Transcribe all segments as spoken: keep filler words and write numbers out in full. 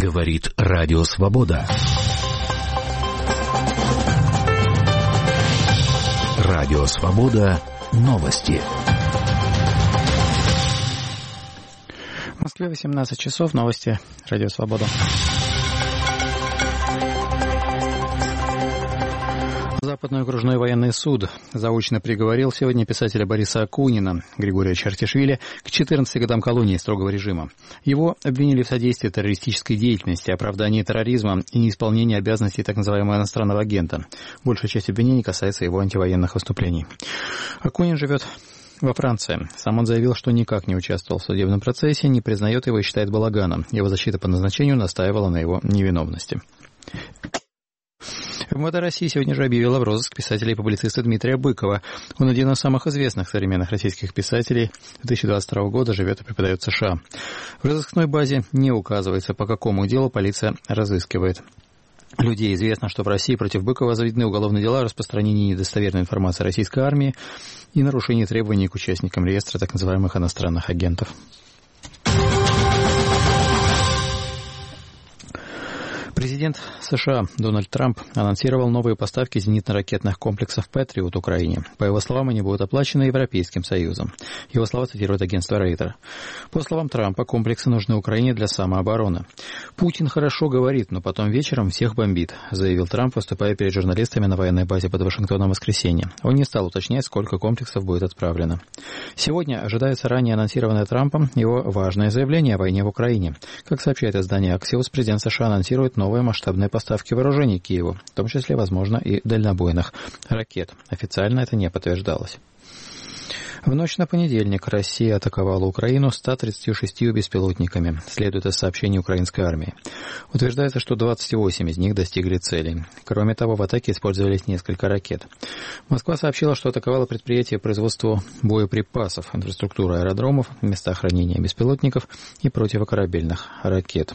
Говорит Радио Свобода. Радио Свобода. Новости. В Москве восемнадцать часов. Новости. Радио Свобода. Западный окружной военный суд заочно приговорил сегодня писателя Бориса Акунина Григория Чартишвили к четырнадцати годам колонии строгого режима. Его обвинили в содействии террористической деятельности, оправдании терроризма и неисполнении обязанностей так называемого иностранного агента. Большая часть обвинений касается его антивоенных выступлений. Акунин живет во Франции. Сам он заявил, что никак не участвовал в судебном процессе, не признает его и считает балаганом. Его защита по назначению настаивала на его невиновности. МВД России сегодня же объявила в розыск писателя и публициста Дмитрия Быкова. Он один из самых известных современных российских писателей. две тысячи двадцать второго года живет и преподает в США. В розыскной базе не указывается, по какому делу полиция разыскивает людей. Известно, что в России против Быкова заведены уголовные дела о распространении недостоверной информации российской армии и нарушении требований к участникам реестра так называемых иностранных агентов. Президент США Дональд Трамп анонсировал новые поставки зенитно-ракетных комплексов «Патриот» Украине. По его словам, они будут оплачены Европейским Союзом. Его слова цитирует агентство Рейтер. По словам Трампа, комплексы нужны Украине для самообороны. «Путин хорошо говорит, но потом вечером всех бомбит», заявил Трамп, выступая перед журналистами на военной базе под Вашингтоном в воскресенье. Он не стал уточнять, сколько комплексов будет отправлено. Сегодня ожидается ранее анонсированное Трампом его важное заявление о войне в Украине. Как сообщает издание «Аксиос», президент США анонсирует новые новые масштабные поставки вооружений Киеву, в том числе, возможно, и дальнобойных ракет. Официально это не подтверждалось. В ночь на понедельник Россия атаковала Украину ста тридцатью шестью беспилотниками, следует из сообщений украинской армии. Утверждается, что двадцать восемь из них достигли целей. Кроме того, в атаке использовались несколько ракет. Москва сообщила, что атаковала предприятия по производству боеприпасов, инфраструктуру аэродромов, места хранения беспилотников и противокорабельных ракет.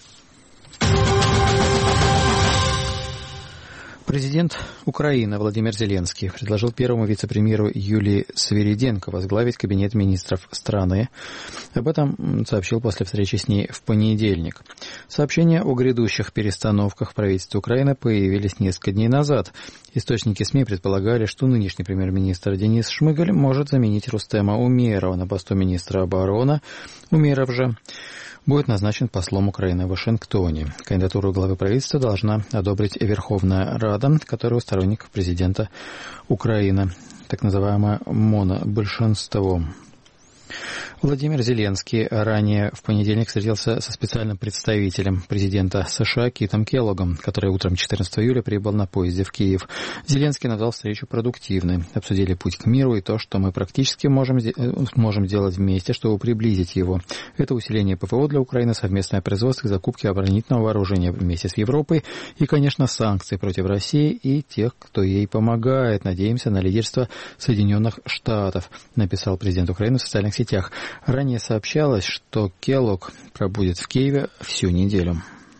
Президент Украины Владимир Зеленский предложил первому вице-премьеру Юлии Свириденко возглавить кабинет министров страны. Об этом сообщил после встречи с ней в понедельник. Сообщения о грядущих перестановках в правительстве Украины появились несколько дней назад. Источники СМИ предполагали, что нынешний премьер-министр Денис Шмыгаль может заменить Рустема Умерова на посту министра обороны. Умеров же будет назначен послом Украины в Вашингтоне. Кандидатуру главы правительства должна одобрить Верховная Рада, которая у сторонников президента Украины, так называемое монобольшинство. Владимир Зеленский ранее в понедельник встретился со специальным представителем президента США Китом Келлогом, который утром четырнадцатого июля прибыл на поезде в Киев. Зеленский назвал встречу продуктивной. Обсудили путь к миру и то, что мы практически можем, можем сделать вместе, чтобы приблизить его. Это усиление ПВО для Украины, совместное производство и закупки оборонительного вооружения вместе с Европой и, конечно, санкции против России и тех, кто ей помогает. Надеемся на лидерство Соединенных Штатов, написал президент Украины в социальных сетях. Ранее сообщалось, что Келлог пробудет в Киеве всю неделю.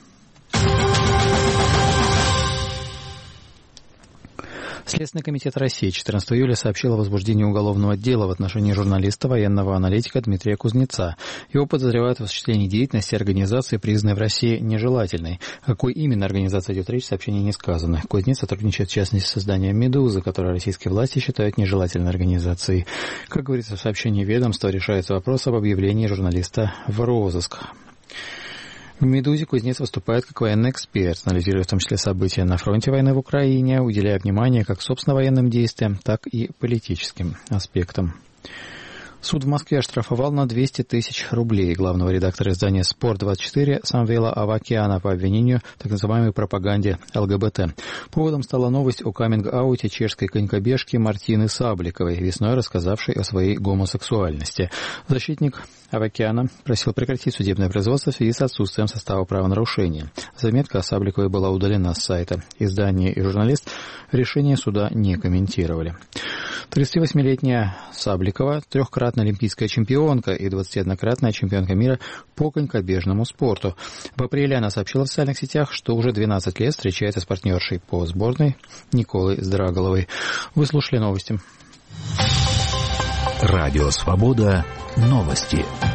Следственный комитет России четырнадцатого июля сообщил о возбуждении уголовного дела в отношении журналиста, военного аналитика Дмитрия Кузнеца. Его подозревают в осуществлении деятельности организации, признанной в России нежелательной. О какой именно организации идет речь, в сообщении не сказано. Кузнец сотрудничает в частности с изданием «Медуза», которое российские власти считают нежелательной организацией. Как говорится в сообщении ведомства, решается вопрос об объявлении журналиста в розыск. В «Медузе» Кузнец выступает как военный эксперт, анализируя в том числе события на фронте войны в Украине, уделяя внимание как собственно военным действиям, так и политическим аспектам. Суд в Москве оштрафовал на двести тысяч рублей главного редактора издания «Спорт двадцать четыре» Самвела Авакяна по обвинению в так называемой пропаганде ЛГБТ. Поводом стала новость о каминг-ауте чешской конькобежки Мартины Сабликовой, весной рассказавшей о своей гомосексуальности. Защитник Авакяна просил прекратить судебное производство в связи с отсутствием состава правонарушения. Заметка о Сабликовой была удалена с сайта. Издание и журналист решение суда не комментировали. тридцативосьмилетняя Сабликова – трехкратная олимпийская чемпионка и двадцатиоднократная чемпионка мира по конькобежному спорту. В апреле она сообщила в социальных сетях, что уже двенадцать лет встречается с партнершей по сборной Николой Здраголовой. Вы слушали новости. Радио «Свобода». Новости.